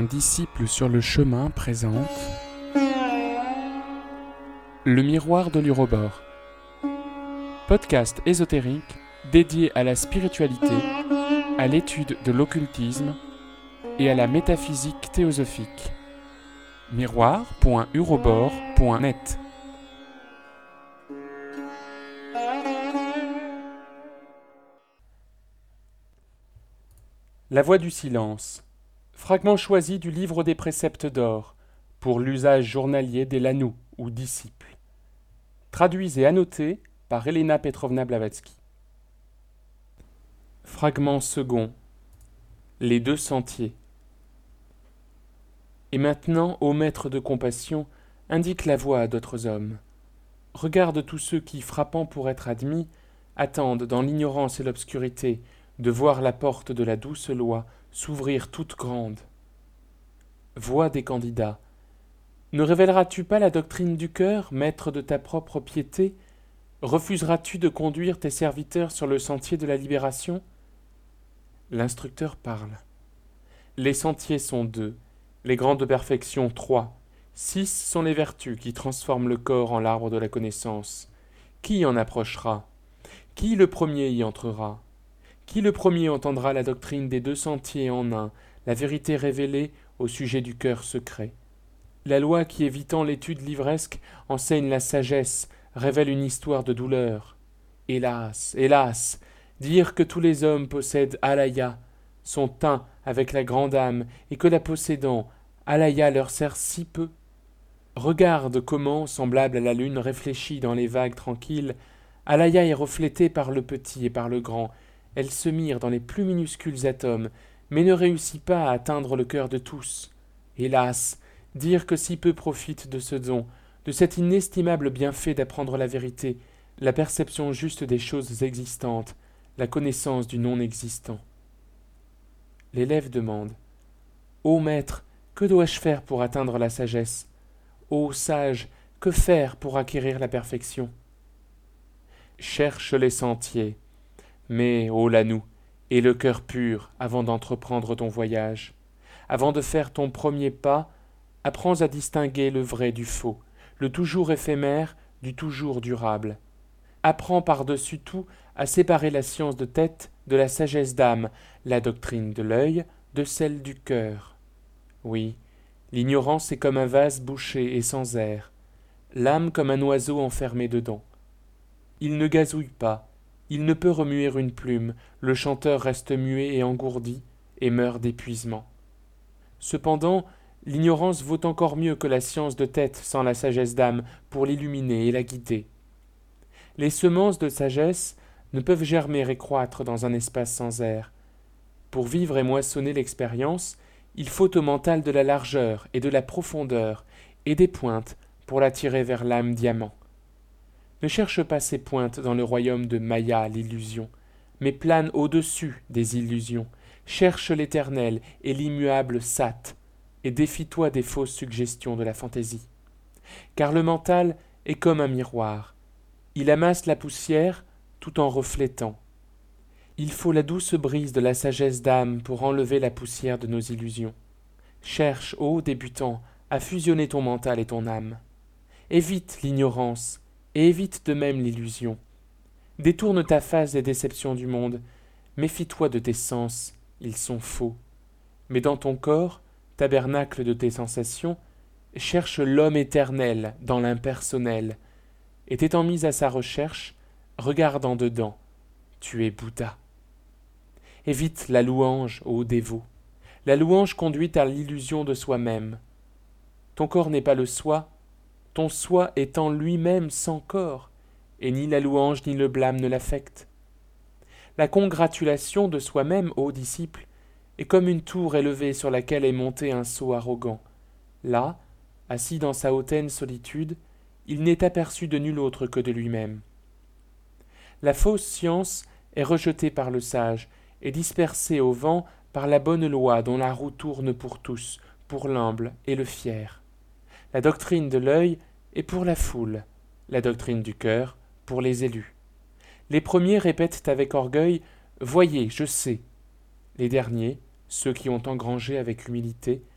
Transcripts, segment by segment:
Un disciple sur le chemin présente Le miroir de l'Urobore, podcast ésotérique dédié à la spiritualité, à l'étude de l'occultisme et à la métaphysique théosophique. miroir.urobore.net. La voix du silence. Fragment choisi du livre des préceptes d'or, pour l'usage journalier des lanous ou disciples. Traduit et annoté par Elena Petrovna Blavatsky. Fragment second. Les deux sentiers. Et maintenant, ô maître de compassion, indique la voie à d'autres hommes. Regarde tous ceux qui, frappant pour être admis, attendent dans l'ignorance et l'obscurité de voir la porte de la douce loi s'ouvrir toute grande. Voix des candidats. Ne révéleras-tu pas la doctrine du cœur, maître de ta propre piété? Refuseras-tu de conduire tes serviteurs sur le sentier de la libération? L'instructeur parle. Les sentiers sont 2, les grandes perfections 3, 6 sont les vertus qui transforment le corps en l'arbre de la connaissance. Qui en approchera? Qui le premier y entrera? Qui le premier entendra la doctrine des 2 sentiers en un, la vérité révélée au sujet du cœur secret? La loi qui, évitant l'étude livresque, enseigne la sagesse, révèle une histoire de douleur. Hélas, hélas, dire que tous les hommes possèdent Alaya, sont un avec la grande âme, et que la possédant, Alaya leur sert si peu. Regarde comment, semblable à la lune réfléchie dans les vagues tranquilles, Alaya est reflétée par le petit et par le grand. Elle se mire dans les plus minuscules atomes, mais ne réussit pas à atteindre le cœur de tous. Hélas, dire que si peu profitent de ce don, de cet inestimable bienfait d'apprendre la vérité, la perception juste des choses existantes, la connaissance du non-existant. L'élève demande. Ô maître, que dois-je faire pour atteindre la sagesse? Ô sage, que faire pour acquérir la perfection? Cherche les sentiers, mais, ô Lanou, aie le cœur pur avant d'entreprendre ton voyage. Avant de faire ton premier pas, apprends à distinguer le vrai du faux, le toujours éphémère du toujours durable. Apprends par-dessus tout à séparer la science de tête de la sagesse d'âme, la doctrine de l'œil de celle du cœur. Oui, l'ignorance est comme un vase bouché et sans air, l'âme comme un oiseau enfermé dedans. Il ne gazouille pas, il ne peut remuer une plume, le chanteur reste muet et engourdi, et meurt d'épuisement. Cependant, l'ignorance vaut encore mieux que la science de tête sans la sagesse d'âme pour l'illuminer et la guider. Les semences de sagesse ne peuvent germer et croître dans un espace sans air. Pour vivre et moissonner l'expérience, il faut au mental de la largeur et de la profondeur, et des pointes pour l'attirer vers l'âme diamant. Ne cherche pas ces pointes dans le royaume de Maya, l'illusion, mais plane au-dessus des illusions. Cherche l'éternel et l'immuable Sat, et défie-toi des fausses suggestions de la fantaisie. Car le mental est comme un miroir. Il amasse la poussière tout en reflétant. Il faut la douce brise de la sagesse d'âme pour enlever la poussière de nos illusions. Cherche, ô débutant, à fusionner ton mental et ton âme. Évite l'ignorance, et évite de même l'illusion. Détourne ta face des déceptions du monde. Méfie-toi de tes sens, ils sont faux. Mais dans ton corps, tabernacle de tes sensations, cherche l'homme éternel dans l'impersonnel. Et t'étant mis à sa recherche, regarde en dedans, tu es Bouddha. Évite la louange, ô dévot. La louange conduit à l'illusion de soi-même. Ton corps n'est pas le soi, ton soi étant lui-même sans corps, et ni la louange ni le blâme ne l'affectent. La congratulation de soi-même, ô disciple, est comme une tour élevée sur laquelle est monté un sot arrogant. Là, assis dans sa hautaine solitude, il n'est aperçu de nul autre que de lui-même. La fausse science est rejetée par le sage et dispersée au vent par la bonne loi dont la roue tourne pour tous, pour l'humble et le fier. La doctrine de l'œil est pour la foule, la doctrine du cœur pour les élus. Les premiers répètent avec orgueil « Voyez, je sais ». Les derniers, ceux qui ont engrangé avec humilité,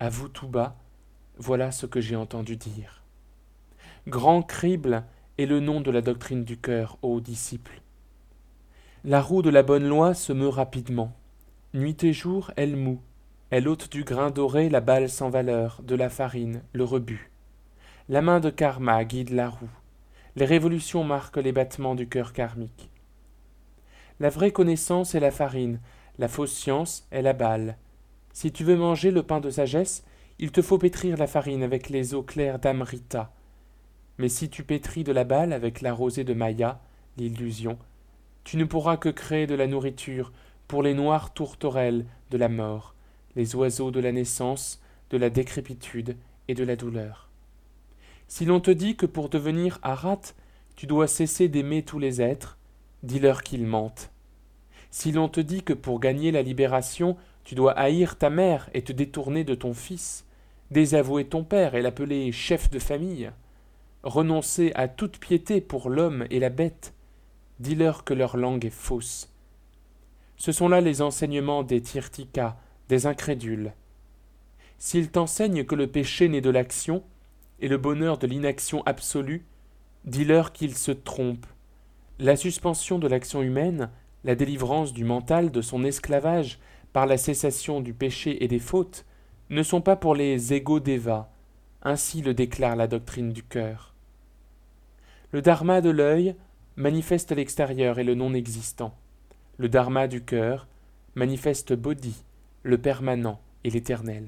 Avoue tout bas, voilà ce que j'ai entendu dire. Grand crible est le nom de la doctrine du cœur, ô disciples. La roue de la bonne loi se meut rapidement. Nuit et jour, elle moud. Elle ôte du grain doré la balle sans valeur, de la farine, le rebut. La main de karma guide la roue. Les révolutions marquent les battements du cœur karmique. La vraie connaissance est la farine, la fausse science est la balle. Si tu veux manger le pain de sagesse, il te faut pétrir la farine avec les eaux claires d'Amrita. Mais si tu pétris de la balle avec la rosée de Maya, l'illusion, tu ne pourras que créer de la nourriture pour les noires tourterelles de la mort, les oiseaux de la naissance, de la décrépitude et de la douleur. Si l'on te dit que pour devenir Arat, tu dois cesser d'aimer tous les êtres, dis-leur qu'ils mentent. Si l'on te dit que pour gagner la libération, tu dois haïr ta mère et te détourner de ton fils, désavouer ton père et l'appeler chef de famille, renoncer à toute piété pour l'homme et la bête, dis-leur que leur langue est fausse. Ce sont là les enseignements des tirtikas, des incrédules. S'ils t'enseignent que le péché naît de l'action, et le bonheur de l'inaction absolue, dis-leur qu'ils se trompent. La suspension de l'action humaine, la délivrance du mental de son esclavage par la cessation du péché et des fautes, ne sont pas pour les ego-devas, ainsi le déclare la doctrine du cœur. Le dharma de l'œil manifeste l'extérieur et le non-existant. Le dharma du cœur manifeste Bodhi, le permanent et l'éternel.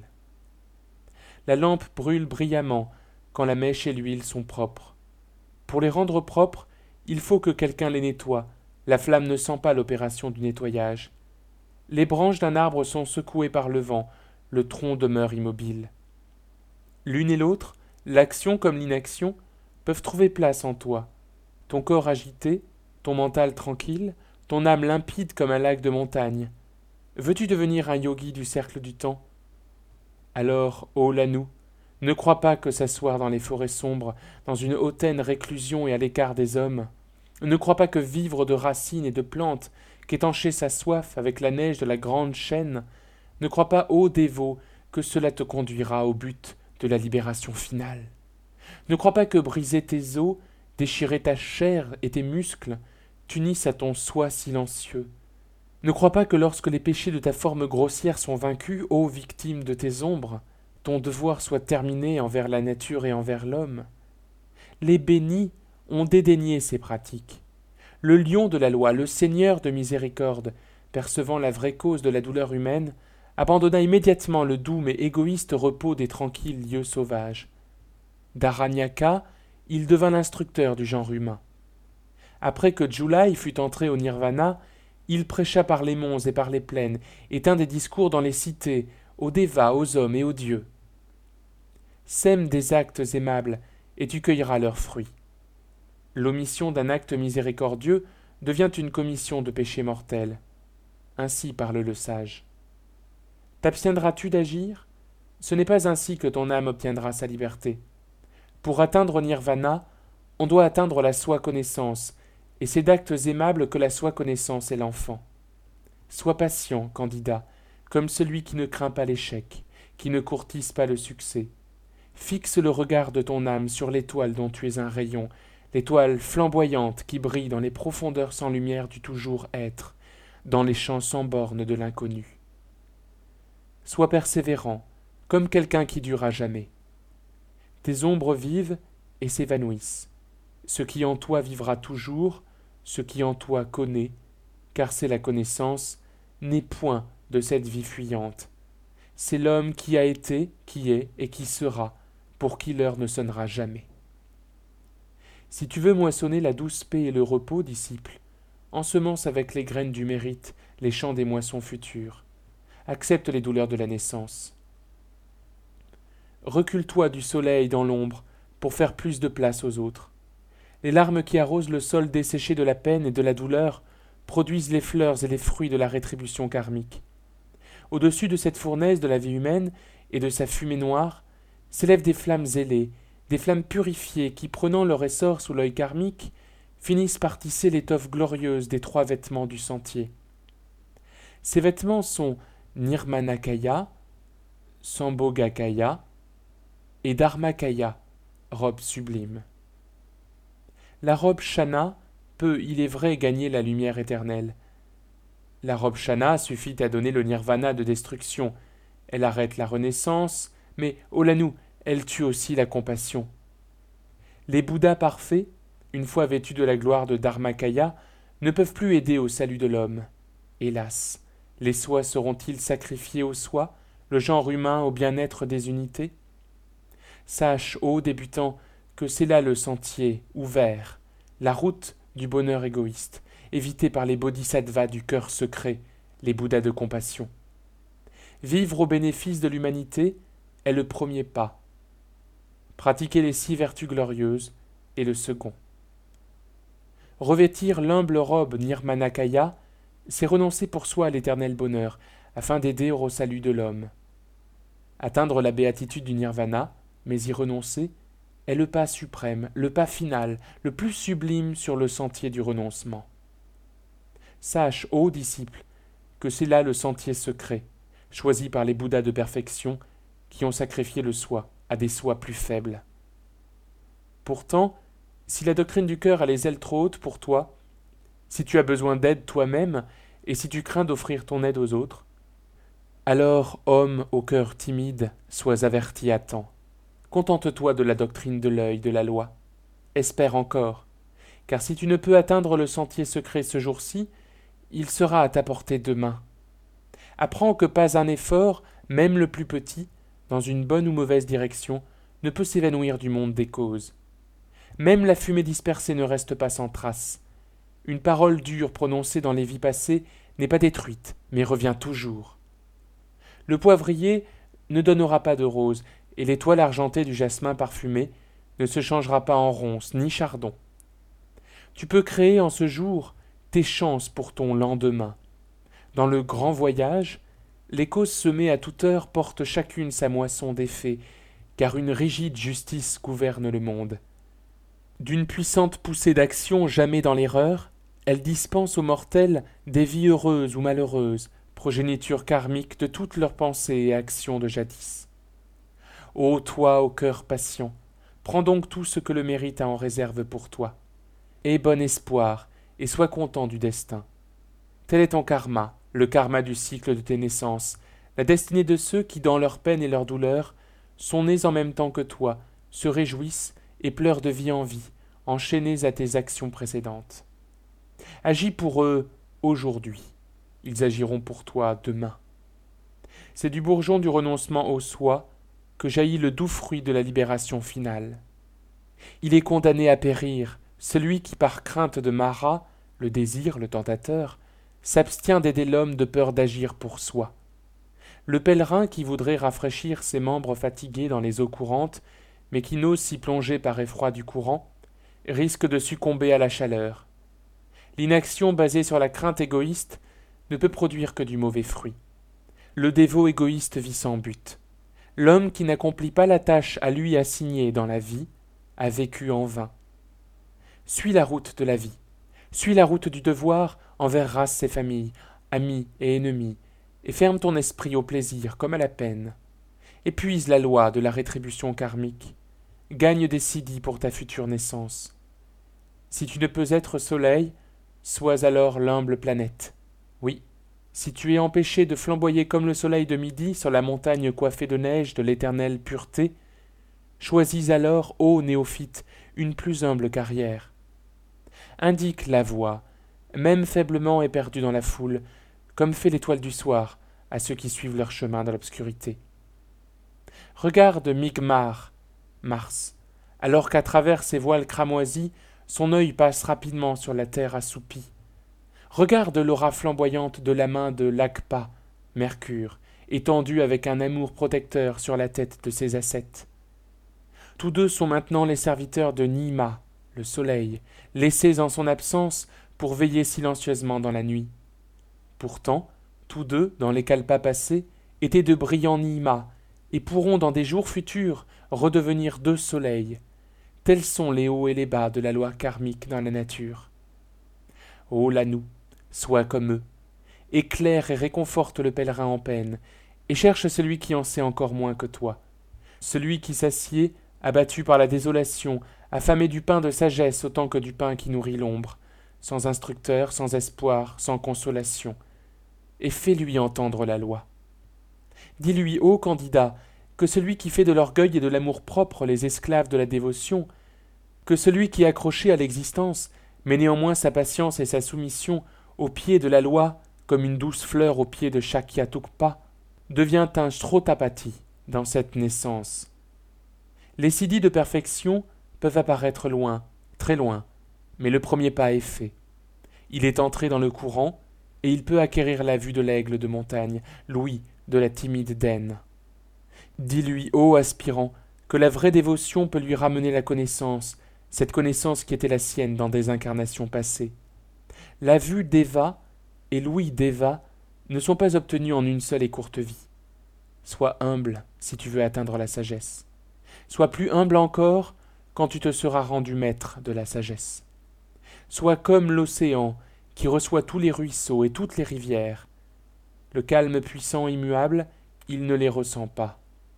La lampe brûle brillamment quand la mèche et l'huile sont propres. Pour les rendre propres, il faut que quelqu'un les nettoie. La flamme ne sent pas l'opération du nettoyage. Les branches d'un arbre sont secouées par le vent, le tronc demeure immobile. L'une et l'autre, l'action comme l'inaction, peuvent trouver place en toi. Ton corps agité, ton mental tranquille, ton âme limpide comme un lac de montagne. Veux-tu devenir un yogi du cercle du temps? Alors, ô Lanu, ne crois pas que s'asseoir dans les forêts sombres, dans une hautaine réclusion et à l'écart des hommes, ne crois pas que vivre de racines et de plantes, qu'étancher sa soif avec la neige de la grande chaîne, ne crois pas, ô dévot, que cela te conduira au but de la libération finale. Ne crois pas que briser tes os, déchirer ta chair et tes muscles, t'unissent à ton soi silencieux. Ne crois pas que lorsque les péchés de ta forme grossière sont vaincus, ô victime de tes ombres, ton devoir soit terminé envers la nature et envers l'homme. Les bénis ont dédaigné ces pratiques. Le lion de la loi, le Seigneur de miséricorde, percevant la vraie cause de la douleur humaine, abandonna immédiatement le doux mais égoïste repos des tranquilles lieux sauvages. D'Aranyaka, il devint l'instructeur du genre humain. Après que Julai fut entré au nirvana, il prêcha par les monts et par les plaines, et tint des discours dans les cités, aux devas, aux hommes et aux dieux. Sème des actes aimables, et tu cueilleras leurs fruits. L'omission d'un acte miséricordieux devient une commission de péché mortel. Ainsi parle le sage. T'abstiendras-tu d'agir? Ce n'est pas ainsi que ton âme obtiendra sa liberté. Pour atteindre nirvana, on doit atteindre la soi-connaissance, et c'est d'actes aimables que la soi-connaissance est l'enfant. Sois patient, candidat, comme celui qui ne craint pas l'échec, qui ne courtise pas le succès. Fixe le regard de ton âme sur l'étoile dont tu es un rayon, l'étoile flamboyante qui brille dans les profondeurs sans lumière du toujours être, dans les champs sans bornes de l'inconnu. Sois persévérant, comme quelqu'un qui dure à jamais. Tes ombres vivent et s'évanouissent. Ce qui en toi vivra toujours, ce qui en toi connaît, car c'est la connaissance, n'est point de cette vie fuyante. C'est l'homme qui a été, qui est et qui sera, pour qui l'heure ne sonnera jamais. Si tu veux moissonner la douce paix et le repos, disciple, ensemence avec les graines du mérite les champs des moissons futures. Accepte les douleurs de la naissance. Recule-toi du soleil dans l'ombre pour faire plus de place aux autres. Les larmes qui arrosent le sol desséché de la peine et de la douleur produisent les fleurs et les fruits de la rétribution karmique. Au-dessus de cette fournaise de la vie humaine et de sa fumée noire, s'élèvent des flammes ailées, des flammes purifiées qui, prenant leur essor sous l'œil karmique, finissent par tisser l'étoffe glorieuse des 3 vêtements du sentier. Ces vêtements sont Nirmanakaya, Sambhogakaya, et Dharmakaya, robe sublime. La robe Shana peut, il est vrai, gagner la lumière éternelle. La robe Shana suffit à donner le nirvana de destruction. Elle arrête la renaissance, mais, Olanu, elle tue aussi la compassion. Les Bouddhas parfaits, une fois vêtus de la gloire de Dharmakaya, ne peuvent plus aider au salut de l'homme. Hélas, les sois seront-ils sacrifiés aux sois, le genre humain au bien-être des unités? Sache, ô débutant, que c'est là le sentier ouvert, la route du bonheur égoïste, évitée par les bodhisattvas du cœur secret, les Bouddhas de compassion. Vivre au bénéfice de l'humanité est le premier pas. Pratiquer les 6 vertus glorieuses est le second. Revêtir l'humble robe Nirmanakaya, c'est renoncer pour soi à l'éternel bonheur, afin d'aider au salut de l'homme. Atteindre la béatitude du nirvana, mais y renoncer, est le pas suprême, le pas final, le plus sublime sur le sentier du renoncement. Sache, ô disciple, que c'est là le sentier secret, choisi par les Bouddhas de perfection, qui ont sacrifié le soi à des sois plus faibles. Pourtant, si la doctrine du cœur a les ailes trop hautes pour toi, si tu as besoin d'aide toi-même, et si tu crains d'offrir ton aide aux autres, alors, homme au cœur timide, sois averti à temps. Contente-toi de la doctrine de l'œil de la loi. Espère encore, car si tu ne peux atteindre le sentier secret ce jour-ci, il sera à ta portée demain. Apprends que pas un effort, même le plus petit, dans une bonne ou mauvaise direction, ne peut s'évanouir du monde des causes. Même la fumée dispersée ne reste pas sans trace. Une parole dure prononcée dans les vies passées n'est pas détruite, mais revient toujours. Le poivrier ne donnera pas de rose, et l'étoile argentée du jasmin parfumé ne se changera pas en ronce ni chardon. Tu peux créer en ce jour tes chances pour ton lendemain. Dans le grand voyage, les causes semées à toute heure portent chacune sa moisson d'effets, car une rigide justice gouverne le monde. D'une puissante poussée d'action jamais dans l'erreur, elle dispense aux mortels des vies heureuses ou malheureuses, progéniture karmique de toutes leurs pensées et actions de jadis. Ô toi au cœur patient, prends donc tout ce que le mérite a en réserve pour toi. Aie bon espoir et sois content du destin. Tel est ton karma, le karma du cycle de tes naissances, la destinée de ceux qui, dans leur peine et leur douleur, sont nés en même temps que toi, se réjouissent et pleurent de vie en vie, enchaînés à tes actions précédentes. Agis pour eux aujourd'hui. Ils agiront pour toi demain. C'est du bourgeon du renoncement au soi que jaillit le doux fruit de la libération finale. Il est condamné à périr, celui qui par crainte de Mara, le désir, le tentateur, s'abstient d'aider l'homme de peur d'agir pour soi. Le pèlerin qui voudrait rafraîchir ses membres fatigués dans les eaux courantes, mais qui n'ose s'y plonger par effroi du courant, risque de succomber à la chaleur. L'inaction basée sur la crainte égoïste ne peut produire que du mauvais fruit. Le dévot égoïste vit sans but. L'homme qui n'accomplit pas la tâche à lui assignée dans la vie a vécu en vain. Suis la route de la vie. Suis la route du devoir envers race et famille, amis et ennemis, et ferme ton esprit au plaisir comme à la peine. Épuise la loi de la rétribution karmique. Gagne des siddhis pour ta future naissance. Si tu ne peux être soleil, sois alors l'humble planète. Oui, si tu es empêché de flamboyer comme le soleil de midi sur la montagne coiffée de neige de l'éternelle pureté, choisis alors, ô néophyte, une plus humble carrière. Indique la voie, même faiblement éperdue dans la foule, comme fait l'étoile du soir à ceux qui suivent leur chemin dans l'obscurité. Regarde Migmar, Mars, alors qu'à travers ses voiles cramoisis, son œil passe rapidement sur la terre assoupie. Regarde l'aura flamboyante de la main de Lakpa, Mercure, étendue avec un amour protecteur sur la tête de ses ascètes. Tous deux sont maintenant les serviteurs de Nima, le soleil, laissés en son absence pour veiller silencieusement dans la nuit. Pourtant, tous deux, dans les kalpas passés, étaient de brillants Nima, et pourront dans des jours futurs redevenir deux soleils. Tels sont les hauts et les bas de la loi karmique dans la nature. Ô Lanu, sois comme eux, éclaire et réconforte le pèlerin en peine, et cherche celui qui en sait encore moins que toi, celui qui s'assied, abattu par la désolation, affamé du pain de sagesse autant que du pain qui nourrit l'ombre, sans instructeur, sans espoir, sans consolation, et fais-lui entendre la loi. Dis-lui, ô candidat, que celui qui fait de l'orgueil et de l'amour-propre les esclaves de la dévotion, que celui qui est accroché à l'existence, met néanmoins sa patience et sa soumission au pied de la loi, comme une douce fleur au pied de Shakyatukpa, devient un Shrotapati dans cette naissance. Les siddhis de perfection peuvent apparaître loin, très loin, mais le premier pas est fait. Il est entré dans le courant, et il peut acquérir la vue de l'aigle de montagne, l'ouïe de la timide daine. Dis-lui, ô aspirant, que la vraie dévotion peut lui ramener la connaissance, cette connaissance qui était la sienne dans des incarnations passées. La vue d'Eva et l'ouïe d'Eva ne sont pas obtenus en une seule et courte vie. Sois humble si tu veux atteindre la sagesse. Sois plus humble encore quand tu te seras rendu maître de la sagesse. Sois comme l'océan qui reçoit tous les ruisseaux et toutes les rivières. Le calme puissant immuable, il ne les ressent pas.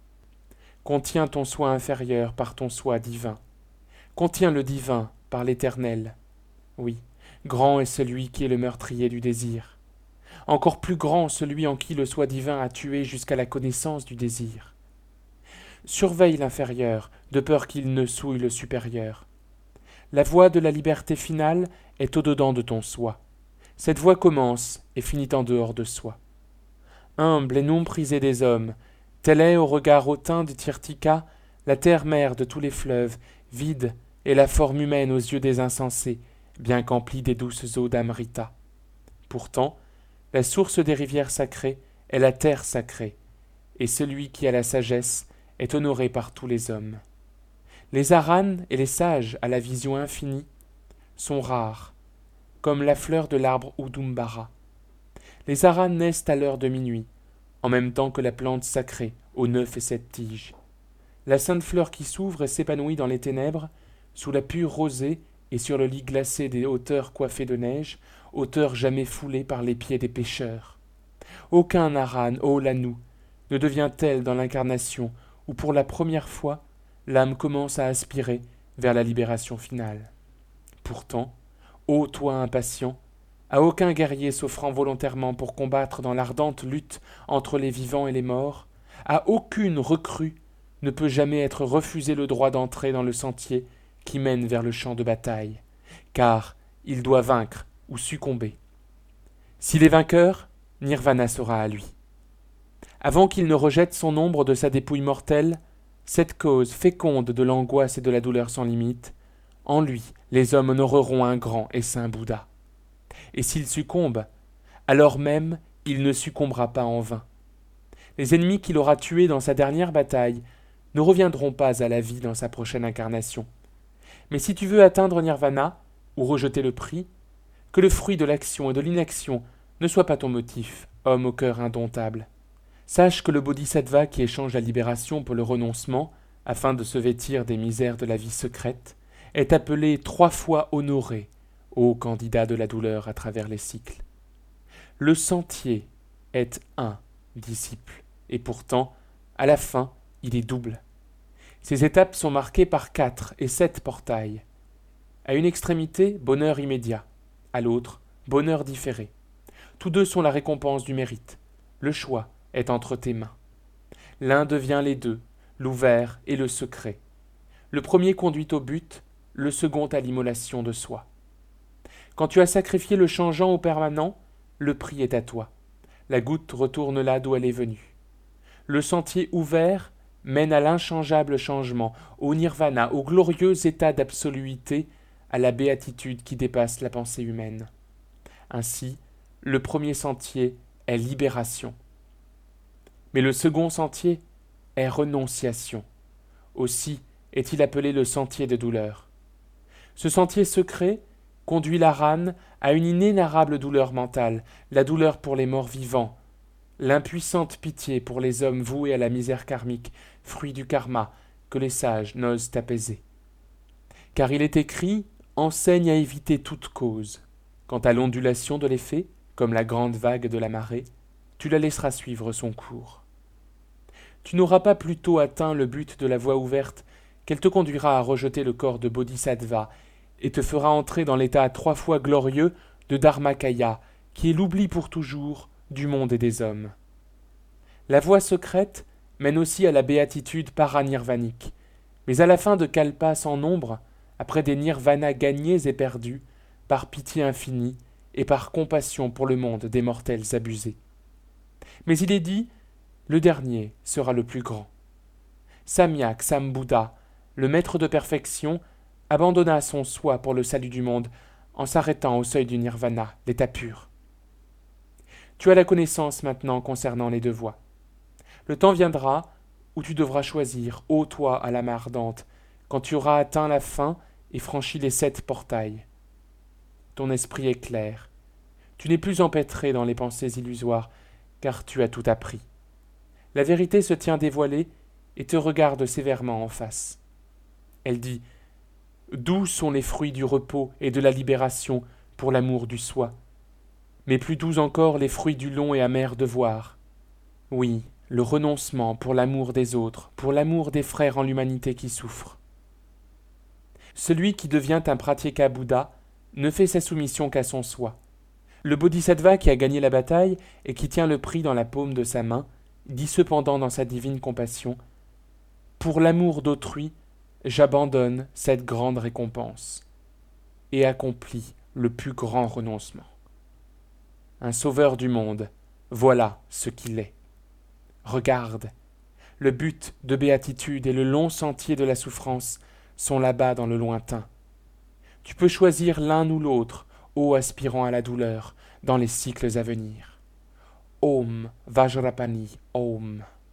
Contiens ton soi inférieur par ton soi divin. Contiens le divin par l'éternel. Oui, grand est celui qui est le meurtrier du désir. Encore plus grand celui en qui le soi divin a tué jusqu'à la connaissance du désir. Surveille l'inférieur, de peur qu'il ne souille le supérieur. La voie de la liberté finale est au-dedans de ton soi. Cette voie commence et finit en dehors de soi. Humble et non prisé des hommes, telle est au regard hautain de Tirtika la terre-mère de tous les fleuves, vide et la forme humaine aux yeux des insensés, bien qu'emplie des douces eaux d'Amrita. Pourtant, la source des rivières sacrées est la terre sacrée, et celui qui a la sagesse est honoré par tous les hommes. Les aranes et les sages à la vision infinie sont rares, comme la fleur de l'arbre Udumbara. Les aranes naissent à l'heure de minuit, en même temps que la plante sacrée aux 9 et 7 tiges. La sainte fleur qui s'ouvre et s'épanouit dans les ténèbres, sous la pure rosée et sur le lit glacé des hauteurs coiffées de neige, hauteurs jamais foulées par les pieds des pêcheurs. Aucun arane, ô Lanu, ne devient tel dans l'incarnation où pour la première fois l'âme commence à aspirer vers la libération finale. Pourtant, ô toi impatient, à aucun guerrier s'offrant volontairement pour combattre dans l'ardente lutte entre les vivants et les morts, à aucune recrue ne peut jamais être refusé le droit d'entrer dans le sentier qui mène vers le champ de bataille, car il doit vaincre ou succomber. S'il est vainqueur, Nirvana sera à lui. Avant qu'il ne rejette son ombre de sa dépouille mortelle, cette cause féconde de l'angoisse et de la douleur sans limite, en lui les hommes honoreront un grand et saint Bouddha. Et s'il succombe, alors même il ne succombera pas en vain. Les ennemis qu'il aura tués dans sa dernière bataille ne reviendront pas à la vie dans sa prochaine incarnation. Mais si tu veux atteindre Nirvana, ou rejeter le prix, que le fruit de l'action et de l'inaction ne soit pas ton motif, homme au cœur indomptable. Sache que le bodhisattva qui échange la libération pour le renoncement, afin de se vêtir des misères de la vie secrète, est appelé 3 fois honoré, ô candidat de la douleur à travers les cycles. Le sentier est un disciple, et pourtant, à la fin, il est double. Ces étapes sont marquées par 4 et 7 portails. À une extrémité, bonheur immédiat, à l'autre, bonheur différé. Tous deux sont la récompense du mérite. Le choix est entre tes mains. L'un devient les deux, l'ouvert et le secret. Le premier conduit au but, le second à l'immolation de soi. Quand tu as sacrifié le changeant au permanent, le prix est à toi. La goutte retourne là d'où elle est venue. Le sentier ouvert mène à l'inchangeable changement, au nirvana, au glorieux état d'absoluité, à la béatitude qui dépasse la pensée humaine. Ainsi, le premier sentier est libération. Mais le second sentier est renonciation. Aussi est-il appelé le sentier de douleur. Ce sentier secret conduit l'arane à une inénarrable douleur mentale, la douleur pour les morts vivants, l'impuissante pitié pour les hommes voués à la misère karmique, fruit du karma, que les sages n'osent apaiser. Car il est écrit, enseigne à éviter toute cause. Quant à l'ondulation de l'effet, comme la grande vague de la marée, tu la laisseras suivre son cours. tu n'auras pas plus tôt atteint le but de la voie ouverte qu'elle te conduira à rejeter le corps de Bodhisattva et te fera entrer dans l'état 3 fois glorieux de Dharmakaya, qui est l'oubli pour toujours du monde et des hommes. La voie secrète mène aussi à la béatitude paranirvanique, mais à la fin de kalpas sans nombre, après des nirvanas gagnés et perdus, par pitié infinie et par compassion pour le monde des mortels abusés. Mais il est dit, le dernier sera le plus grand. Samyak Sambuddha, le maître de perfection, abandonna son soi pour le salut du monde en s'arrêtant au seuil du nirvana, l'état pur. Tu as la connaissance maintenant concernant les 2 voies. Le temps viendra où tu devras choisir, ô toi à l'âme ardente, quand tu auras atteint la fin et franchi les 7 portails. Ton esprit est clair. Tu n'es plus empêtré dans les pensées illusoires, car tu as tout appris. La vérité se tient dévoilée et te regarde sévèrement en face. Elle dit « Doux sont les fruits du repos et de la libération pour l'amour du soi, mais plus doux encore les fruits du long et amer devoir. Oui, le renoncement pour l'amour des autres, pour l'amour des frères en l'humanité qui souffrent. Celui qui devient un pratyeka Bouddha ne fait sa soumission qu'à son soi. Le bodhisattva qui a gagné la bataille et qui tient le prix dans la paume de sa main dit cependant dans sa divine compassion « Pour l'amour d'autrui, j'abandonne cette grande récompense et accomplis le plus grand renoncement. Un sauveur du monde, voilà ce qu'il est. Regarde, le but de béatitude et le long sentier de la souffrance sont là-bas dans le lointain. Tu peux choisir l'un ou l'autre, ô aspirant à la douleur, dans les cycles à venir. Om Vajrapani Om.